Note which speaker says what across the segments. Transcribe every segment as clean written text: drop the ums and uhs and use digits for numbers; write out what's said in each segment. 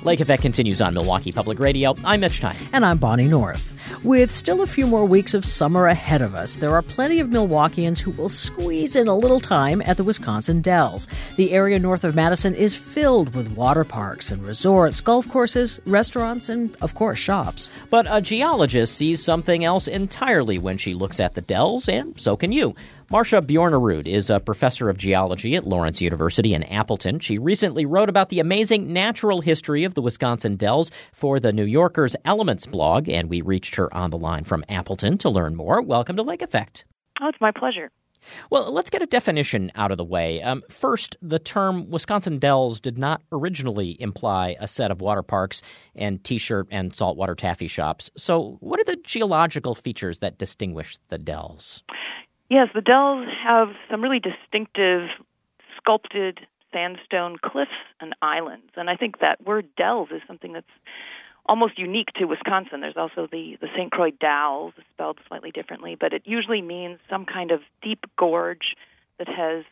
Speaker 1: Lake Effect continues on Milwaukee Public Radio. I'm Mitch Tyne.
Speaker 2: And I'm Bonnie North. With still a few more weeks of summer ahead of us, there are plenty of Milwaukeeans who will squeeze in a little time at the Wisconsin Dells. The area north of Madison is filled with water parks and resorts, golf courses, restaurants, and, of course, shops.
Speaker 1: But a geologist sees something else entirely when she looks at the Dells, and so can you. Marcia Bjornerud is a professor of geology at Lawrence University in Appleton. She recently wrote about the amazing natural history of the Wisconsin Dells for the New Yorker's Elements blog, and we reached her on the line from Appleton to learn more. Welcome to Lake Effect.
Speaker 3: Oh, it's my pleasure.
Speaker 1: Well, let's get a definition out of the way. First, the term Wisconsin Dells did not originally imply a set of water parks and T-shirt and saltwater taffy shops. So what are the geological features that distinguish the Dells?
Speaker 3: Yes, the Dells have some really distinctive sculpted sandstone cliffs and islands. And I think that word Dells is something that's almost unique to Wisconsin. There's also the St. Croix Dalles, spelled slightly differently, but it usually means some kind of deep gorge that has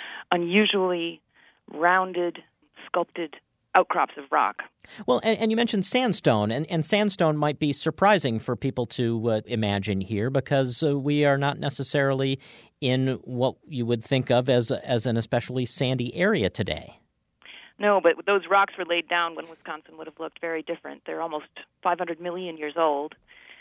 Speaker 3: unusually rounded, sculpted outcrops of rock.
Speaker 1: Well, and you mentioned sandstone, and sandstone might be surprising for people to imagine here because we are not necessarily in what you would think of as an especially sandy area today.
Speaker 3: No, but those rocks were laid down when Wisconsin would have looked very different. They're almost 500 million years old,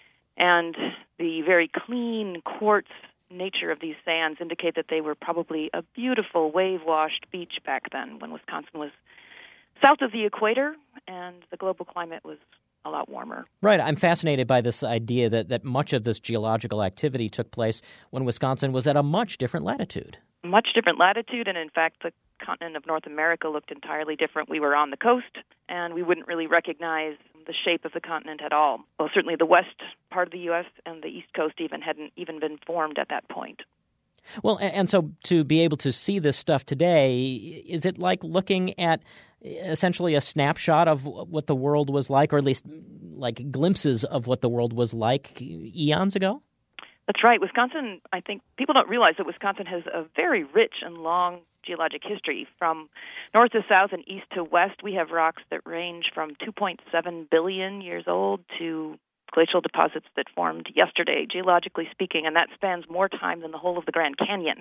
Speaker 3: and the very clean quartz nature of these sands indicate that they were probably a beautiful wave-washed beach back then when Wisconsin was south of the equator, and the global climate was a lot warmer.
Speaker 1: Right. I'm fascinated by this idea that much of this geological activity took place when Wisconsin was at a much different latitude.
Speaker 3: Much different latitude, and in fact, the continent of North America looked entirely different. We were on the coast, and we wouldn't really recognize the shape of the continent at all. Well, certainly the west part of the U.S. and the east coast hadn't even been formed at that point.
Speaker 1: Well, and so to be able to see this stuff today, is it like looking at essentially a snapshot of what the world was like, or at least like glimpses of what the world was like eons ago?
Speaker 3: That's right. Wisconsin, I think people don't realize that Wisconsin has a very rich and long geologic history. From north to south and east to west, we have rocks that range from 2.7 billion years old to glacial deposits that formed yesterday, geologically speaking, and that spans more time than the whole of the Grand Canyon.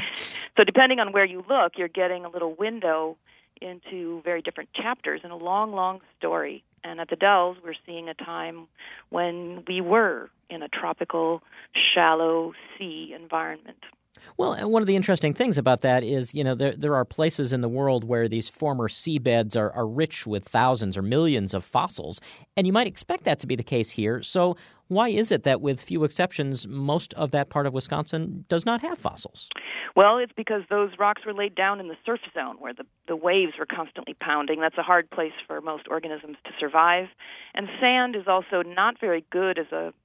Speaker 3: So depending on where you look, you're getting a little window into very different chapters in a long, long story. And at the Dells, we're seeing a time when we were in a tropical, shallow sea environment.
Speaker 1: Well, and one of the interesting things about that is, there are places in the world where these former seabeds are rich with thousands or millions of fossils, and you might expect that to be the case here. So why is it that, with few exceptions, most of that part of Wisconsin does not have fossils?
Speaker 3: Well, it's because those rocks were laid down in the surf zone where the waves were constantly pounding. That's a hard place for most organisms to survive. And sand is also not very good as a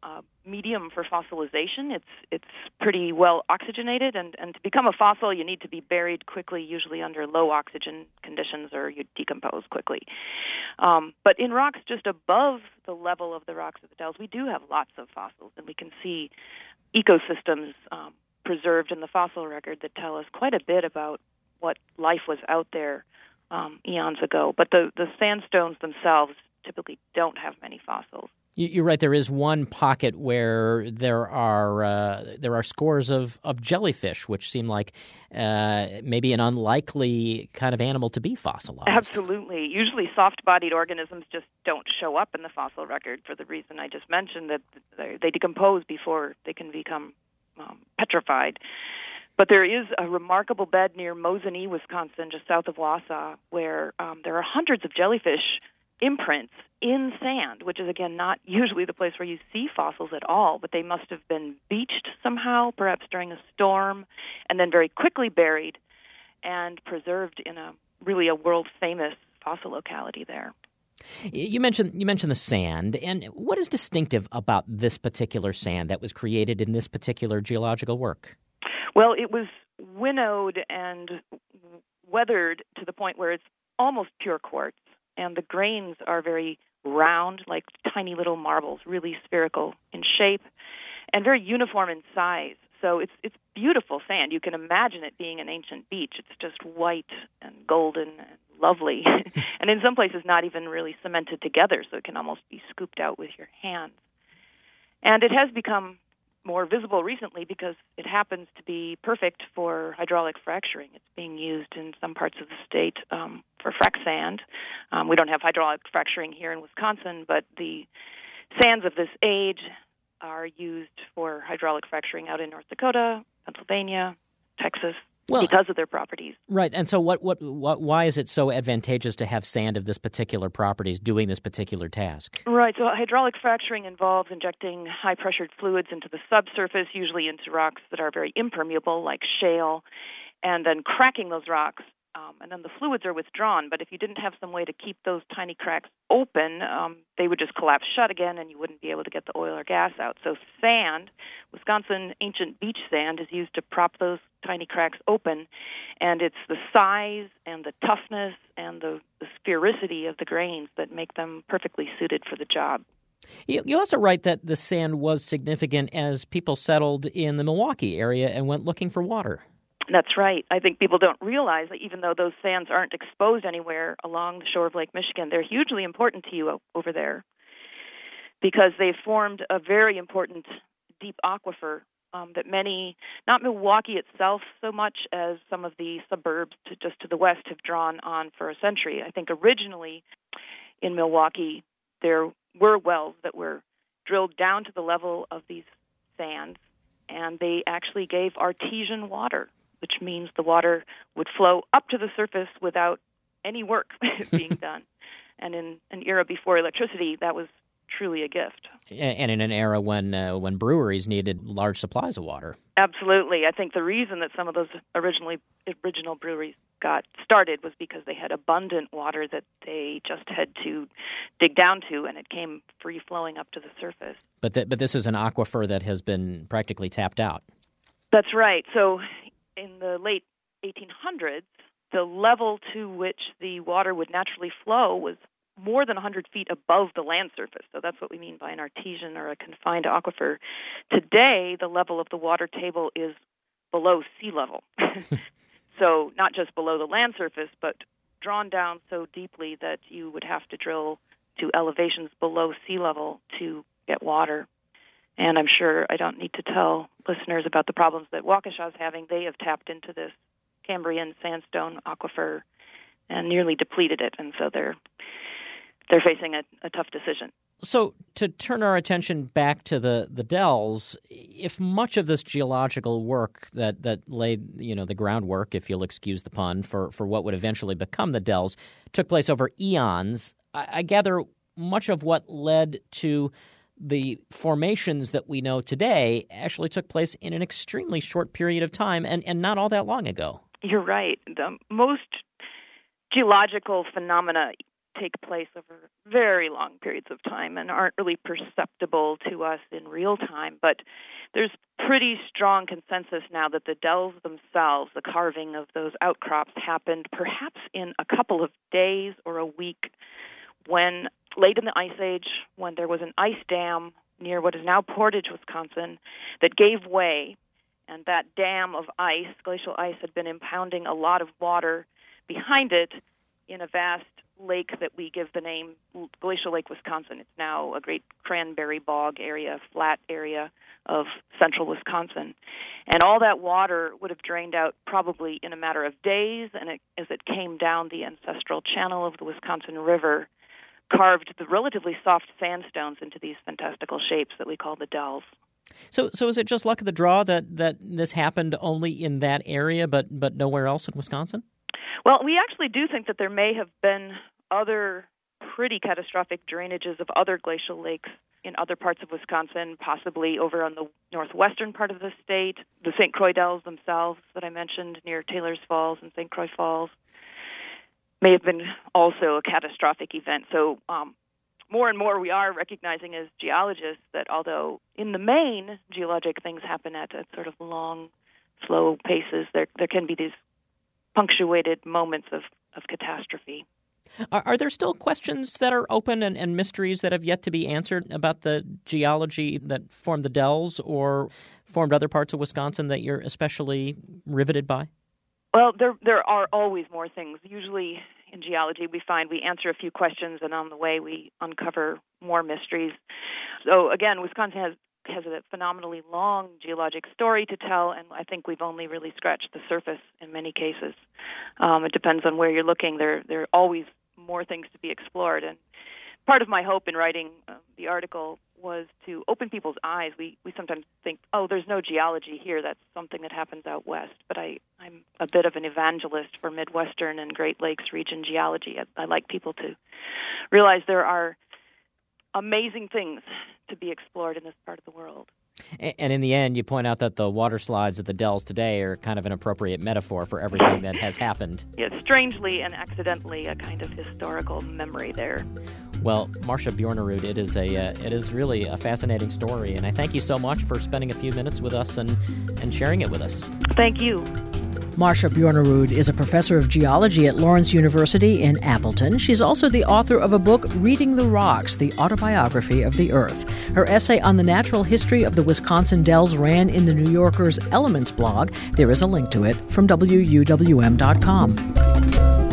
Speaker 3: medium for fossilization. It's pretty well oxygenated, and to become a fossil, you need to be buried quickly, usually under low oxygen conditions, or you decompose quickly. But in rocks just above the level of the rocks of the Dells, we do have lots of fossils, and we can see ecosystems preserved in the fossil record that tell us quite a bit about what life was out there eons ago. But the sandstones themselves typically don't have many fossils.
Speaker 1: You're right. There is one pocket where there are scores of jellyfish, which seem like maybe an unlikely kind of animal to be fossilized.
Speaker 3: Absolutely. Usually soft-bodied organisms just don't show up in the fossil record for the reason I just mentioned, that they decompose before they can become petrified. But there is a remarkable bed near Mosinee, Wisconsin, just south of Wausau, where there are hundreds of jellyfish imprints in sand, which is, again, not usually the place where you see fossils at all, but they must have been beached somehow, perhaps during a storm, and then very quickly buried and preserved in a world-famous fossil locality there.
Speaker 1: You mentioned the sand, and what is distinctive about this particular sand that was created in this particular geological work?
Speaker 3: Well, it was winnowed and weathered to the point where it's almost pure quartz, and the grains are very round, like tiny little marbles, really spherical in shape, and very uniform in size. So it's beautiful sand. You can imagine it being an ancient beach. It's just white and golden and lovely. And in some places not even really cemented together, so it can almost be scooped out with your hands. And it has become more visible recently because it happens to be perfect for hydraulic fracturing. It's being used in some parts of the state for frac sand. We don't have hydraulic fracturing here in Wisconsin, but the sands of this age are used for hydraulic fracturing out in North Dakota, Pennsylvania, Texas, because of their properties.
Speaker 1: Right. And so why is it so advantageous to have sand of this particular properties doing this particular task?
Speaker 3: Right. So hydraulic fracturing involves injecting high-pressured fluids into the subsurface, usually into rocks that are very impermeable, like shale, and then cracking those rocks. And then the fluids are withdrawn. But if you didn't have some way to keep those tiny cracks open, they would just collapse shut again, and you wouldn't be able to get the oil or gas out. So sand, Wisconsin ancient beach sand, is used to prop those tiny cracks open. And it's the size and the toughness and the sphericity of the grains that make them perfectly suited for the job.
Speaker 1: You also write that the sand was significant as people settled in the Milwaukee area and went looking for water.
Speaker 3: That's right. I think people don't realize that even though those sands aren't exposed anywhere along the shore of Lake Michigan, they're hugely important to you over there because they've formed a very important deep aquifer that many, not Milwaukee itself so much as some of the suburbs just to the west, have drawn on for a century. I think originally in Milwaukee there were wells that were drilled down to the level of these sands, and they actually gave artesian water, which means the water would flow up to the surface without any work being done. And in an era before electricity, that was truly a gift.
Speaker 1: And in an era when breweries needed large supplies of water.
Speaker 3: Absolutely. I think the reason that some of those original breweries got started was because they had abundant water that they just had to dig down to, and it came free-flowing up to the surface.
Speaker 1: But this is an aquifer that has been practically tapped out.
Speaker 3: That's right. So in the late 1800s, the level to which the water would naturally flow was more than 100 feet above the land surface. So that's what we mean by an artesian or a confined aquifer. Today, the level of the water table is below sea level. So not just below the land surface, but drawn down so deeply that you would have to drill to elevations below sea level to get water. And I'm sure I don't need to tell listeners about the problems that Waukesha is having. They have tapped into this Cambrian sandstone aquifer and nearly depleted it, and so they're facing a tough decision.
Speaker 1: So to turn our attention back to the Dells, if much of this geological work that laid, the groundwork, if you'll excuse the pun, for what would eventually become the Dells took place over eons, I gather much of what led to the formations that we know today actually took place in an extremely short period of time and not all that long ago.
Speaker 3: You're right. Most geological phenomena take place over very long periods of time and aren't really perceptible to us in real time. But there's pretty strong consensus now that the Dells themselves, the carving of those outcrops, happened perhaps in a couple of days or a week when, late in the Ice Age, when there was an ice dam near what is now Portage, Wisconsin, that gave way. And that dam of ice, glacial ice, had been impounding a lot of water behind it in a vast lake that we give the name Glacial Lake, Wisconsin. It's now a great cranberry bog area, flat area of central Wisconsin. And all that water would have drained out probably in a matter of days, and as it came down the ancestral channel of the Wisconsin River, carved the relatively soft sandstones into these fantastical shapes that we call the Dells.
Speaker 1: So is it just luck of the draw that this happened only in that area but nowhere else in Wisconsin?
Speaker 3: Well, we actually do think that there may have been other pretty catastrophic drainages of other glacial lakes in other parts of Wisconsin, possibly over on the northwestern part of the state. The St. Croix Dells themselves that I mentioned near Taylor's Falls and St. Croix Falls may have been also a catastrophic event. So more and more we are recognizing as geologists that although in the main geologic things happen at sort of long, slow paces, there can be these punctuated moments of catastrophe.
Speaker 1: Are there still questions that are open and mysteries that have yet to be answered about the geology that formed the Dells or formed other parts of Wisconsin that you're especially riveted by?
Speaker 3: Well, there are always more things. Usually in geology. We find we answer a few questions, and on the way we uncover more mysteries. So again, Wisconsin has a phenomenally long geologic story to tell, and I think we've only really scratched the surface in many cases. It depends on where you're looking. There are always more things to be explored, and part of my hope in writing the article was to open people's eyes. We sometimes think, oh, there's no geology here. That's something that happens out west. But I'm a bit of an evangelist for Midwestern and Great Lakes region geology. I like people to realize there are amazing things to be explored in this part of the world.
Speaker 1: And in the end, you point out that the water slides at the Dells today are kind of an appropriate metaphor for everything that has happened.
Speaker 3: Yeah, strangely and accidentally, a kind of historical memory there.
Speaker 1: Well, Marcia Bjornerud, it is really a fascinating story, and I thank you so much for spending a few minutes with us and sharing it with us.
Speaker 3: Thank you.
Speaker 2: Marcia Bjornerud is a professor of geology at Lawrence University in Appleton. She's also the author of a book, Reading the Rocks, the Autobiography of the Earth. Her essay on the natural history of the Wisconsin Dells ran in the New Yorker's Elements blog. There is a link to it from WUWM.com.